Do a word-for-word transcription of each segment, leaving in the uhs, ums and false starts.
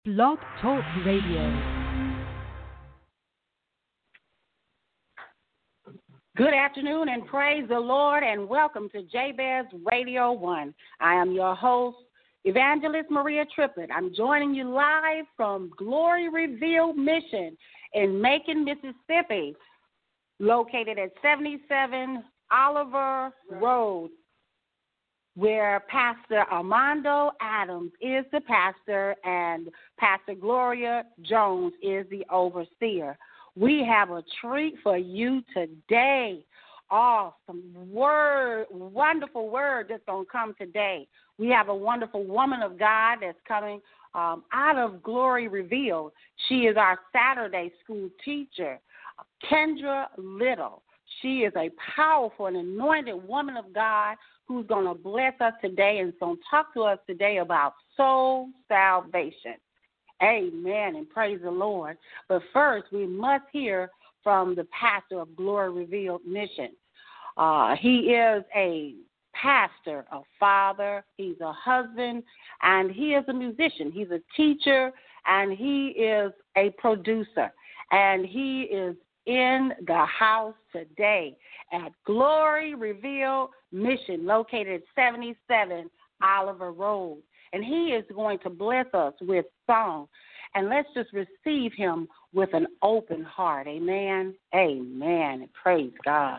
Blog Talk Radio. Good afternoon and praise the Lord and welcome to Jabez Radio one. I am your host, Evangelist Maria Triplett. I'm joining you live from Glory Revealed Mission in Macon, Mississippi, located at seventy-seven Oliver Road, where Pastor Armando Adams is the pastor and Pastor Gloria Jones is the overseer. We have a treat for you today. Awesome word, wonderful word that's going to come today. We have a wonderful woman of God that's coming um, out of Glory Revealed. She is our Saturday school teacher, Kendra Little. She is a powerful and anointed woman of God who's going to bless us today and is going to talk to us today about soul salvation. Amen, and praise the Lord. But first, we must hear from the pastor of Glory Revealed Mission. Uh, he is a pastor, a father, he's a husband, and he is a musician. He's a teacher, and he is a producer. And he is in the house today at Glory Revealed Mission, located at seventy-seven Oliver Road. And he is going to bless us with song. And let's just receive him with an open heart. Amen. Amen. And praise God.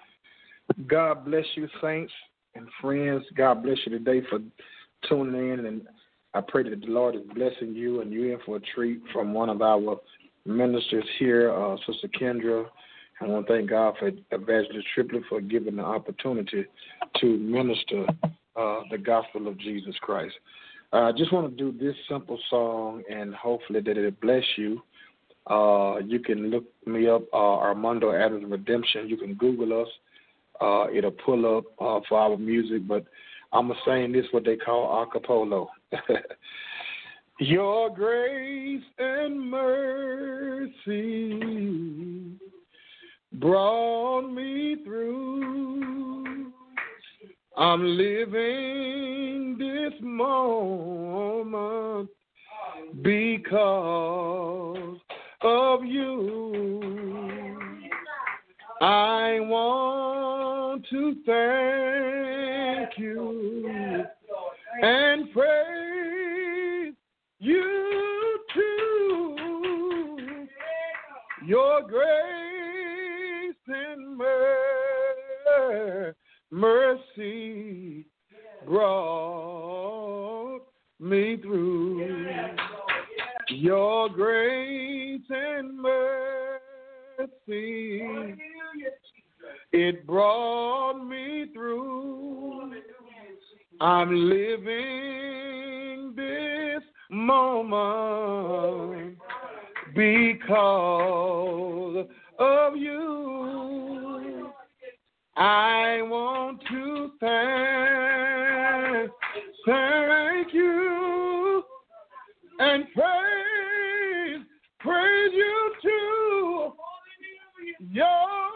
God bless you, saints and friends. God bless you today for tuning in. And I pray that the Lord is blessing you and you're in for a treat from one of our ministers here, uh, Sister Kendra. I want to thank God for Evangelist Triplett for giving the opportunity to minister uh, the gospel of Jesus Christ. I uh, just want to do this simple song, and hopefully that it bless you. Uh, you can look me up, uh, Armando Adams Redemption. You can Google us. Uh, it'll pull up uh, for our music, but I'm going to sing this, what they call acapella. Your grace and mercy brought me through. I'm living this moment because of you. I want to thank you and praise you too. Your grace and mercy mercy brought me through. Your grace and mercy, it brought me through. I'm living this moment because of you. I want to thank, thank you and praise, praise you too. Your,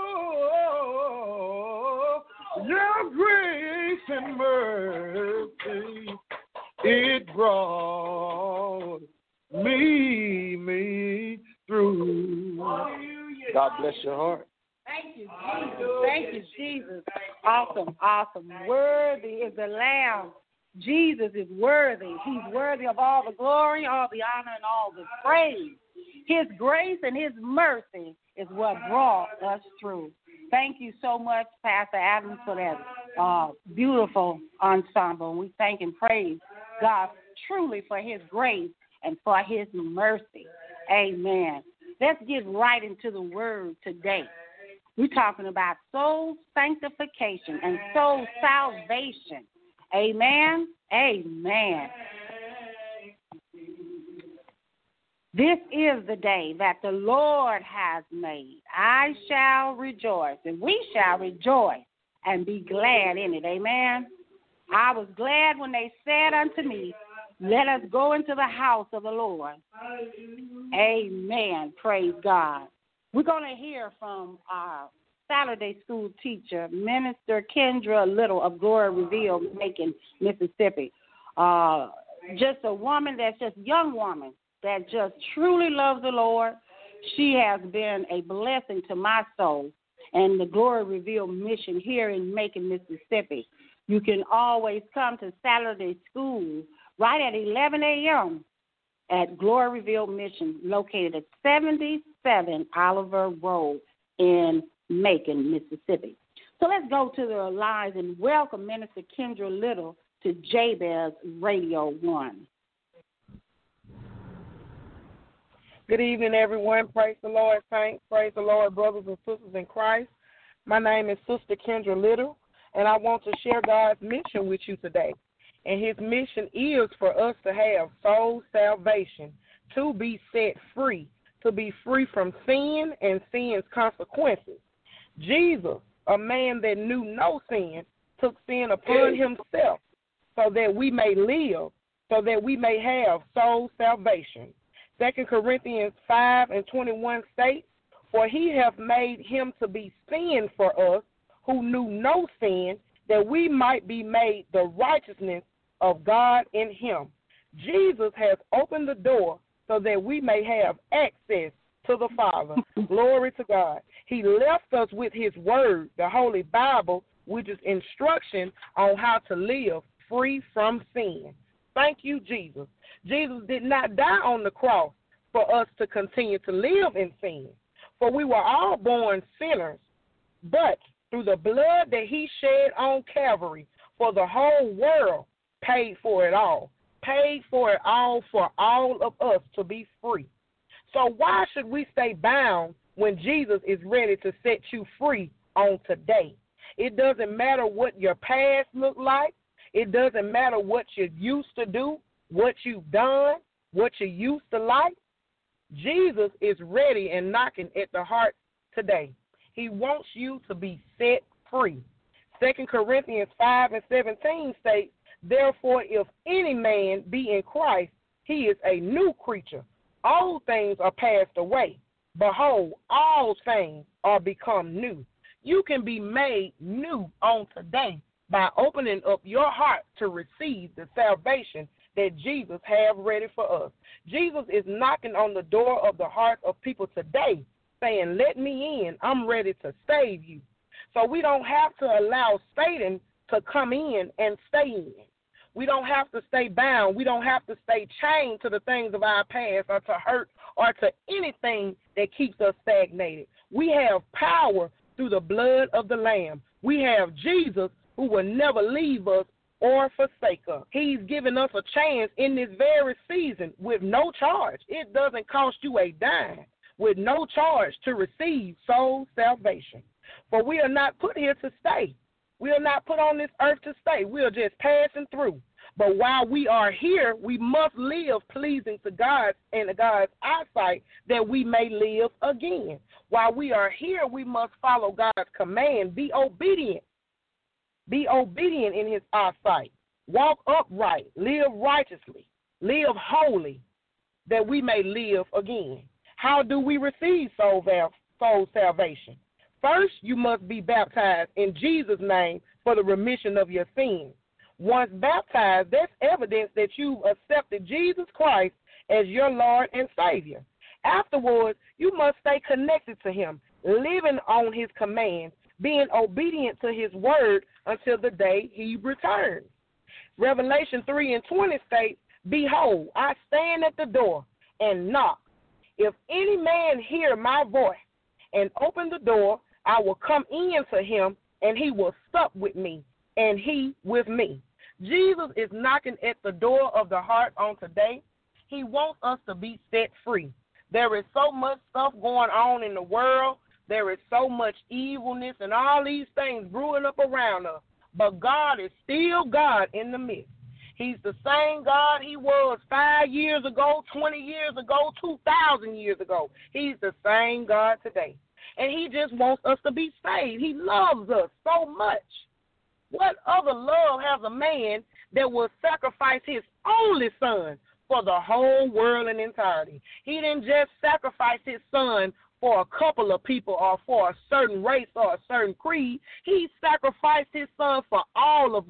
your grace and mercy, it brought me, me through. God bless your heart. Thank you, Jesus. Thank you, Jesus. Awesome, awesome. Worthy is the Lamb. Jesus is worthy. He's worthy of all the glory, all the honor, and all the praise. His grace and his mercy is what brought us through. Thank you so much, Pastor Adams, for that uh, beautiful ensemble. We thank and praise God truly for his grace and for his mercy. Amen. Let's get right into the word today. We're talking about soul sanctification and soul salvation. Amen. Amen. This is the day that the Lord has made. I shall rejoice, and we shall rejoice and be glad in it. Amen. I was glad when they said unto me, let us go into the house of the Lord. Amen. Praise God. We're going to hear from our Saturday school teacher, Minister Kendra Little of Glory Revealed, Macon, Mississippi. Uh, just a woman that's just a young woman that just truly loves the Lord. She has been a blessing to my soul and the Glory Reveal mission here in Macon, Mississippi. You can always come to Saturday school right at eleven a.m. at Glory Reveal Mission, located at seventy-seven Oliver Road in Macon, Mississippi. So let's go to the lines and welcome Minister Kendra Little to Jabez Radio one. Good evening, everyone. Praise the Lord, saints. Praise the Lord, brothers and sisters in Christ. My name is Sister Kendra Little, and I want to share God's mission with you today. And his mission is for us to have soul salvation, to be set free, to be free from sin and sin's consequences. Jesus, a man that knew no sin, took sin upon himself so that we may live, so that we may have soul salvation. Second Corinthians five and twenty-one states, for he hath made him to be sin for us who knew no sin, that we might be made the righteousness of God in him. Jesus has opened the door so that we may have access to the Father. Glory to God. He left us with his word, the Holy Bible, which is instruction on how to live free from sin. Thank you, Jesus. Jesus did not die on the cross for us to continue to live in sin, for we were all born sinners, but through the blood that he shed on Calvary for the whole world, paid for it all, paid for it all for all of us to be free. So why should we stay bound when Jesus is ready to set you free on today? It doesn't matter what your past looked like. It doesn't matter what you used to do, what you've done, what you used to like. Jesus is ready and knocking at the heart today. He wants you to be set free. Second Corinthians five and seventeen states, therefore, if any man be in Christ, he is a new creature. All things are passed away. Behold, all things are become new. You can be made new on today by opening up your heart to receive the salvation that Jesus has ready for us. Jesus is knocking on the door of the heart of people today, saying, let me in. I'm ready to save you. So we don't have to allow Satan to come in and stay in. We don't have to stay bound. We don't have to stay chained to the things of our past or to hurt or to anything that keeps us stagnated. We have power through the blood of the Lamb. We have Jesus who will never leave us or forsake us. He's given us a chance in this very season with no charge. It doesn't cost you a dime, with no charge to receive soul salvation. For we are not put here to stay. We are not put on this earth to stay. We are just passing through. But while we are here, we must live pleasing to God and God's eyesight that we may live again. While we are here, we must follow God's command. Be obedient. Be obedient in his eyesight. Walk upright. Live righteously. Live holy, that we may live again. How do we receive soul, val- soul salvation? First, you must be baptized in Jesus' name for the remission of your sins. Once baptized, that's evidence that you've accepted Jesus Christ as your Lord and Savior. Afterwards, you must stay connected to him, living on his commands, being obedient to his word until the day he returns. Revelation three and twenty states, behold, I stand at the door and knock. If any man hear my voice and open the door, I will come in to him, and he will sup with me, and he with me. Jesus is knocking at the door of the heart on today. He wants us to be set free. There is so much stuff going on in the world. There is so much evilness and all these things brewing up around us. But God is still God in the midst. He's the same God he was five years ago, twenty years ago, two thousand years ago. He's the same God today. And he just wants us to be saved. He loves us so much. What other love has a man that will sacrifice his only son for the whole world in entirety? He didn't just sacrifice his son for a couple of people or for a certain race or a certain creed. He sacrificed his son for all of us,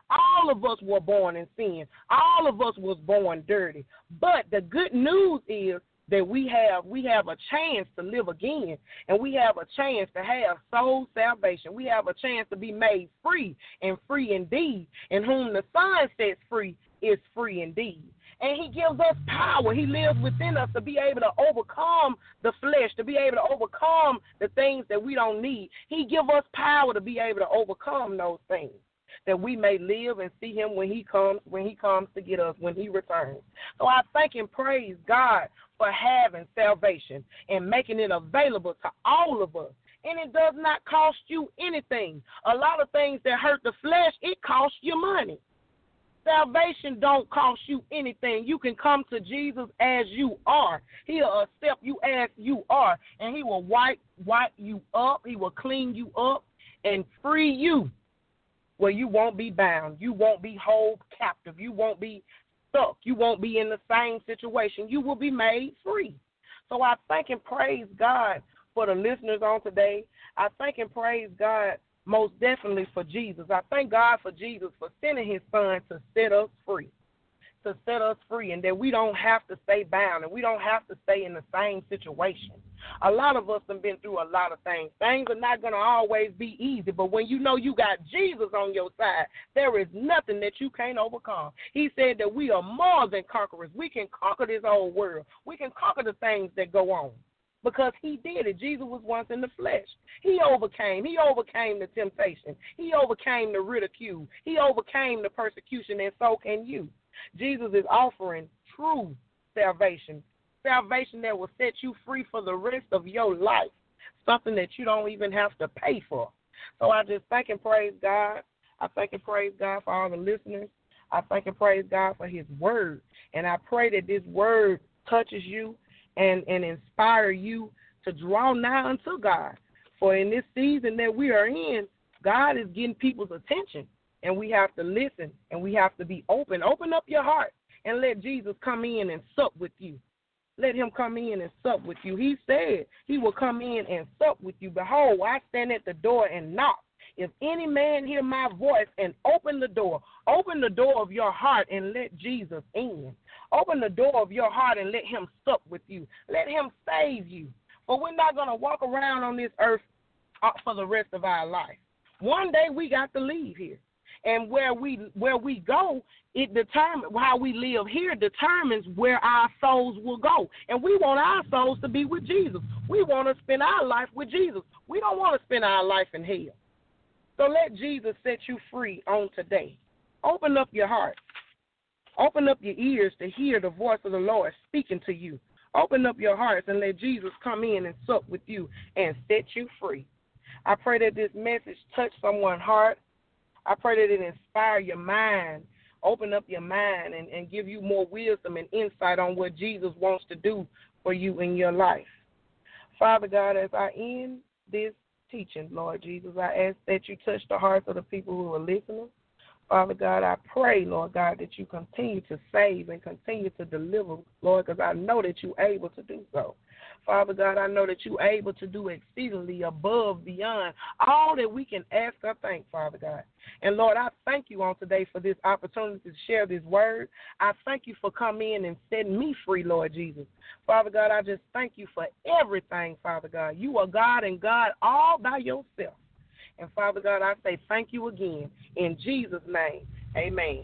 All of us were born in sin. All of us was born dirty. But the good news is that we have we have a chance to live again, and we have a chance to have soul salvation. We have a chance to be made free, and free indeed. And whom the Son sets free is free indeed. And he gives us power. He lives within us to be able to overcome the flesh, to be able to overcome the things that we don't need. He gives us power to be able to overcome those things, that we may live and see him when he comes, when he comes to get us, when he returns. So I thank and praise God for having salvation and making it available to all of us. And it does not cost you anything. A lot of things that hurt the flesh, it costs you money. Salvation don't cost you anything. You can come to Jesus as you are. He'll accept you as you are, and he will wipe, wipe you up. He will clean you up and free you where you won't be bound. You won't be held captive. You won't be stuck. You won't be in the same situation. You will be made free. So I thank and praise God for the listeners on today. I thank and praise God most definitely for Jesus. I thank God for Jesus for sending his son to set us free, to set us free, and that we don't have to stay bound and we don't have to stay in the same situation. A lot of us have been through a lot of things. Things are not going to always be easy, but when you know you got Jesus on your side, there is nothing that you can't overcome. He said that we are more than conquerors. We can conquer this whole world. We can conquer the things that go on. Because he did it. Jesus was once in the flesh. He overcame. He overcame the temptation. He overcame the ridicule. He overcame the persecution, and so can you. Jesus is offering true salvation, salvation that will set you free for the rest of your life, something that you don't even have to pay for. So I just thank and praise God. I thank and praise God for all the listeners. I thank and praise God for his word. And I pray that this word touches you and, and inspire you to draw nigh unto God. For in this season that we are in, God is getting people's attention, and we have to listen, and we have to be open. Open up your heart and let Jesus come in and sup with you. Let him come in and sup with you. He said he will come in and sup with you. Behold, I stand at the door and knock. If any man hear my voice and open the door, open the door of your heart and let Jesus in. Open the door of your heart and let him sup with you. Let him save you. For we're not going to walk around on this earth for the rest of our life. One day we got to leave here. And where we where we go, it determines how we live here determines where our souls will go. And we want our souls to be with Jesus. We want to spend our life with Jesus. We don't want to spend our life in hell. So let Jesus set you free on today. Open up your heart. Open up your ears to hear the voice of the Lord speaking to you. Open up your hearts and let Jesus come in and sup with you and set you free. I pray that this message touch someone's heart. I pray that it inspire your mind, open up your mind, and, and give you more wisdom and insight on what Jesus wants to do for you in your life. Father God, as I end this teaching, Lord Jesus, I ask that you touch the hearts of the people who are listening. Father God, I pray, Lord God, that you continue to save and continue to deliver, Lord, because I know that you're able to do so. Father God, I know that you're able to do exceedingly above, beyond all that we can ask or think, Father God. And, Lord, I thank you on today for this opportunity to share this word. I thank you for coming in and setting me free, Lord Jesus. Father God, I just thank you for everything, Father God. You are God and God all by yourself. And, Father God, I say thank you again. In Jesus' name, amen.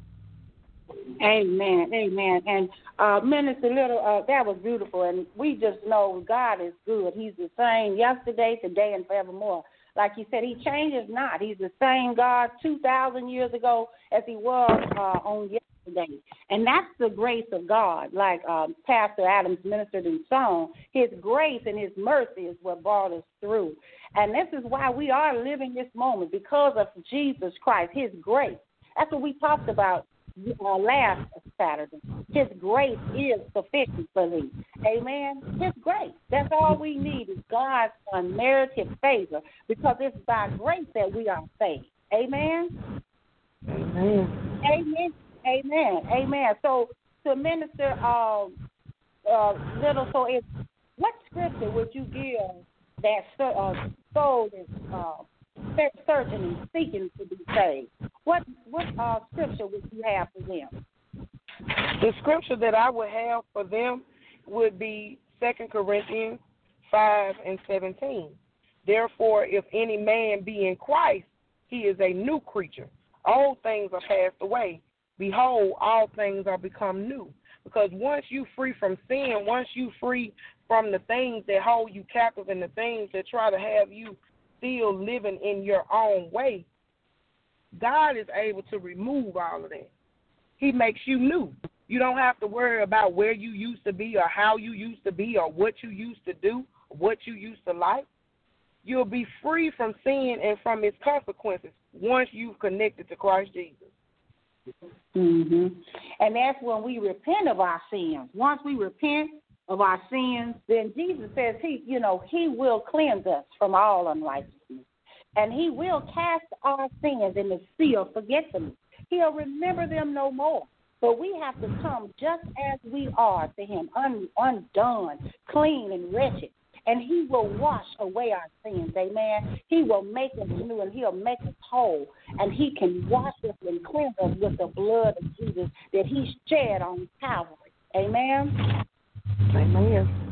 Amen, amen. And uh, Minister Little, uh, that was beautiful. And we just know God is good. He's the same yesterday, today, and forevermore. Like he said, he changes not. He's the same God two thousand years ago as he was uh, on yesterday. And that's the grace of God, like um, Pastor Adams ministered in song. His grace and his mercy is what brought us through. And this is why we are living this moment, because of Jesus Christ, his grace. That's what we talked about uh, last Saturday. His grace is sufficient for thee. Amen? His grace. That's all we need is God's unmerited favor, because it's by grace that we are saved. Amen? Amen. Amen. Amen. Amen. So to Minister uh, uh, Little, so if, what scripture would you give that uh, soul is uh, searching and seeking to be saved? what what uh, scripture would you have for them? The scripture that I would have for them would be Second Corinthians five and seventeen. Therefore, if any man be in Christ, he is a new creature. Old things are passed away. Behold, all things are become new. Because once you free from sin, once you free from the things that hold you captive and the things that try to have you still living in your own way, God is able to remove all of that. He makes you new. You don't have to worry about where you used to be or how you used to be or what you used to do, or what you used to like. You'll be free from sin and from its consequences once you've connected to Christ Jesus. Mm-hmm. And that's when we repent of our sins. Once we repent of our sins, then Jesus says he, you know, he will cleanse us from all unrighteousness. And he will cast our sins in the sea of forgetfulness. He'll remember them no more. But we have to come just as we are to him, un, undone, clean, and wretched. And he will wash away our sins, amen. He will make us new, and he'll make us whole. And he can wash us and cleanse us with the blood of Jesus that he shed on Calvary, amen. Amen.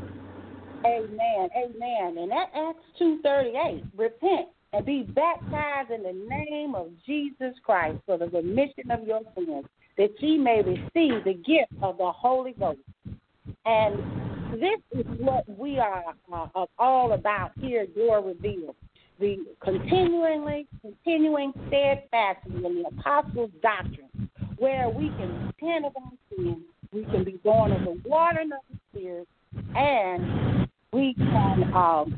Amen, amen. And that Acts two thirty-eight, repent and be baptized in the name of Jesus Christ for the remission of your sins, that ye may receive the gift of the Holy Ghost. And this is what we are uh, all about here at Glory Revealed. The continually, continuing steadfastly in the apostles' doctrine, where we can repent of our sins, we can be born of the water and of the Spirit, and we can um,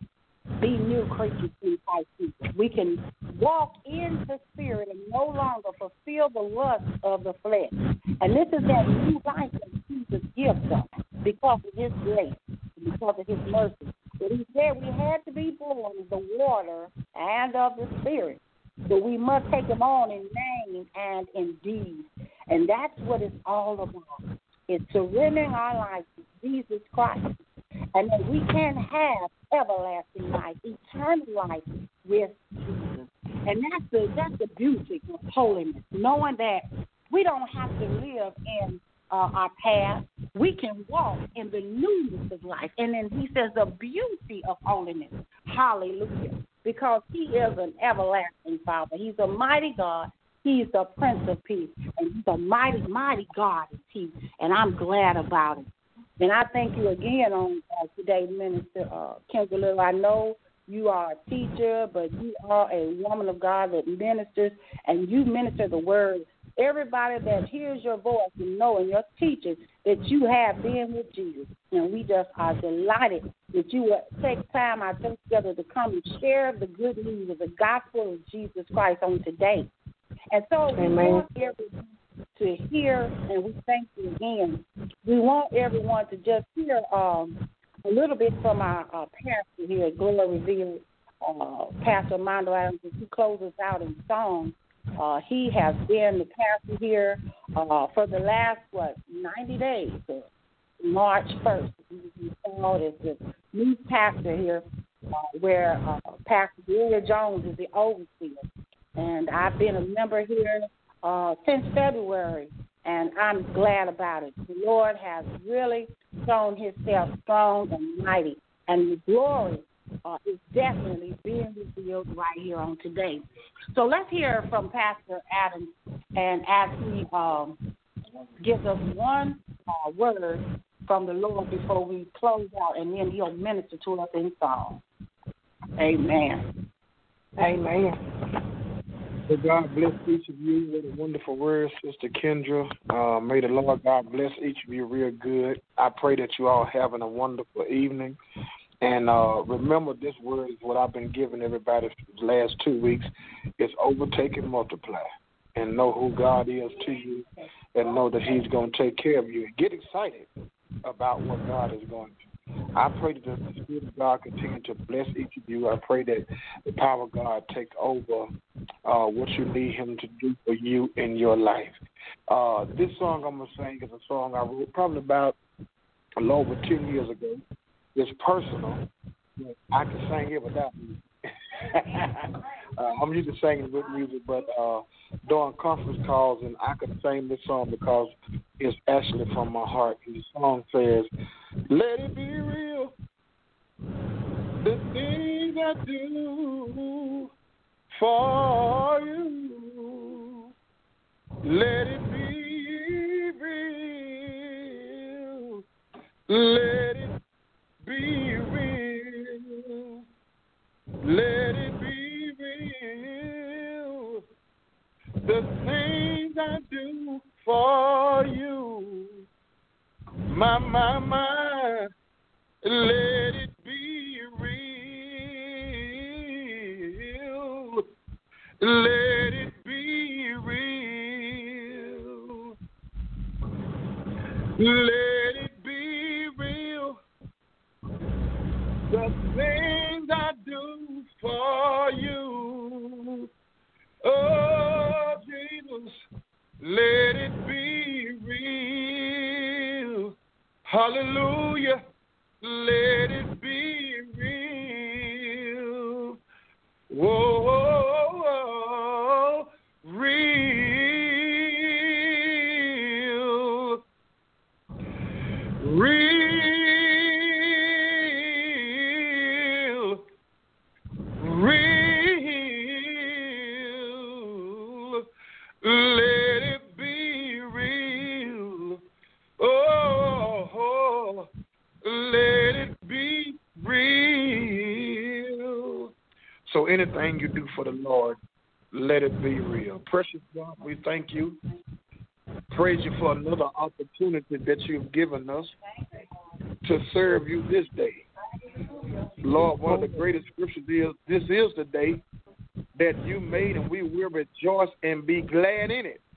be new creatures in Christ Jesus. We can walk in the Spirit and no longer fulfill the lust of the flesh. And this is that new life that Jesus gives us because of his grace, because of his mercy. But he said we had to be born of the water and of the Spirit. So we must take them on in name and in deed. And that's what it's all about. It's surrendering our life to Jesus Christ. And that we can have everlasting life, eternal life with Jesus. And that's the that's the beauty of holiness, knowing that we don't have to live in uh, our past. We can walk in the newness of life. And then he says the beauty of holiness. Hallelujah. Because he is an everlasting Father. He's a mighty God. He's the Prince of Peace. And he's a mighty, mighty God is he. And I'm glad about it. And I thank you again on uh, today, Minister uh, Kendra Little. I know you are a teacher, but you are a woman of God that ministers, and you minister the word. Everybody that hears your voice and know and your teachers that you have been with Jesus. And we just are delighted that you will take time out together to come and share the good news of the gospel of Jesus Christ on today. And so we Amen. want everyone to hear, and we thank you again. We want everyone to just hear um, a little bit from our uh, pastor here at Glory Revealed, uh, Pastor Mondo Adams, who closes out in song. Uh, he has been the pastor here uh, for the last, what, ninety days, uh, March first. He's called as the new pastor here, uh, where uh, Pastor Gloria Jones is the overseer. And I've been a member here uh, since February, and I'm glad about it. The Lord has really shown himself strong and mighty, and the glory uh, is definitely being revealed right here on today. So let's hear from Pastor Adams, and as he um, gives us one uh, word from the Lord before we close out, and then he'll minister to us in song. Amen. Amen. May God bless each of you. What a wonderful word, Sister Kendra. Uh, may the Lord God bless each of you real good. I pray that you all having a wonderful evening. And uh, remember, this word is what I've been giving everybody for the last two weeks. It's overtake and multiply. And know who God is to you, and know that he's going to take care of you. And get excited about what God is going to do. I pray that the Spirit of God continue to bless each of you. I pray that the power of God take over uh, what you need him to do for you in your life. Uh, this song I'm going to sing is a song I wrote probably about a little over ten years ago. It's personal. I can sing it without me. Uh, I'm used to singing good music, but uh, during conference calls, and I could sing this song because it's actually from my heart. And the song says, "Let it be real, the things I do for you. Let it be real. Let it be real. Let it be real. The things I do for you. My, my, my. Let it be real. Let it be real. Let it be real. The things I do for you. Oh, Jesus, let it be real. Hallelujah. Let it be real. Whoa, whoa, whoa. Real. Real. Real. Let it be real. Oh, let it be real. So anything you do for the Lord, let it be real. Precious God, we thank you. Praise you for another opportunity that you've given us to serve you this day. Lord, one of the greatest scriptures is, this is the day that you made, and we will rejoice and be glad in it.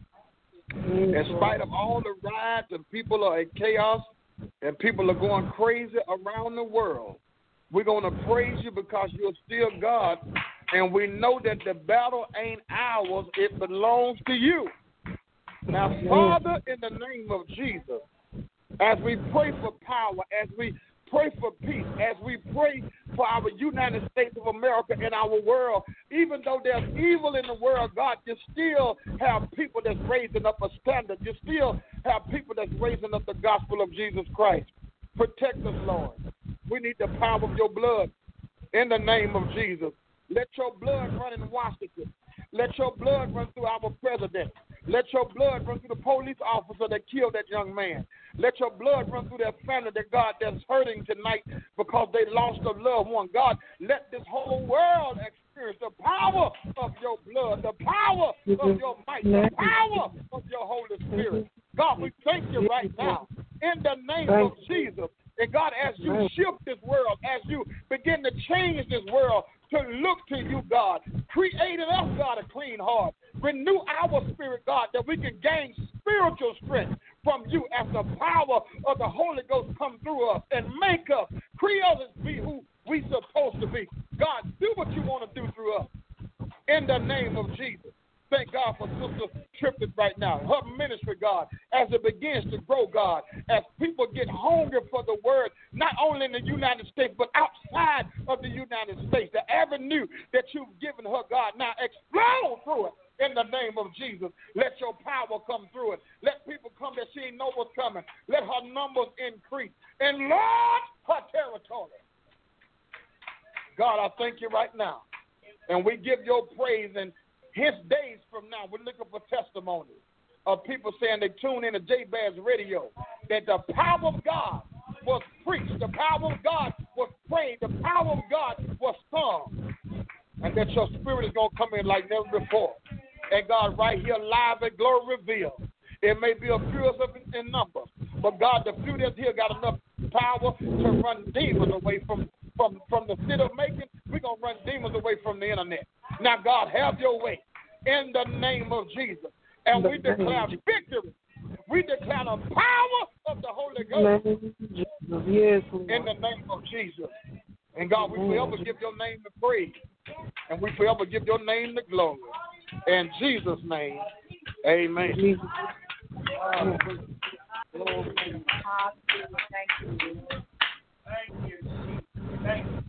In spite of all the riots and people are in chaos and people are going crazy around the world, we're going to praise you because you're still God, and we know that the battle ain't ours, it belongs to you. Now, Father, in the name of Jesus, as we pray for power, as we pray for peace, as we pray for our United States of America and our world, even though there's evil in the world, God, you still have people that's raising up a standard. You still have people that's raising up the gospel of Jesus Christ. Protect us, Lord. We need the power of your blood in the name of Jesus. Let your blood run in Washington. Let your blood run through our president. Let your blood run through the police officer that killed that young man. Let your blood run through that family that, God, that's hurting tonight because they lost a loved one. God, let this whole world experience the power of your blood, the power of your might, the power of your Holy Spirit. God, we thank you right now in the name of Jesus. And God, as you shift this world, as you begin to change this world to look to you, God, create in us, God, a clean heart. Renew our spirit, God, that we can gain spiritual strength from you as the power of the Holy Ghost come through us and make us, create us be who we supposed to be. God, do what you want to do through us in the name of Jesus. Thank God for Sister Trippett right now, her ministry, God, as it begins to grow, God, as people get hungry for the word, not only in the United States, but outside of the United States. The avenue that you've given her, God, now explode through it in the name of Jesus. Let your power come through it. Let people come that she know what's coming. Let her numbers increase. Enlarge her territory. God, I thank you right now. And we give your praise, and his days from now, we're looking for testimonies of people saying they tune in to J-Baz Radio, that the power of God was preached, the power of God was prayed, the power of God was sung, and that your spirit is going to come in like never before. And God, right here, live at Glory Reveal, it may be a few of us in number, but God, the few that's here got enough power to run demons away from, from, from the city of Macon. We're going to run demons away from the internet. Now, God, have your way in the name of Jesus. And we declare victory. We declare the power of the Holy Ghost yes, in the name of Jesus. And God, we forever give your name the praise. And we forever give your name the glory. In Jesus' name, amen. Jesus. Thank you. Thank you. Thank you.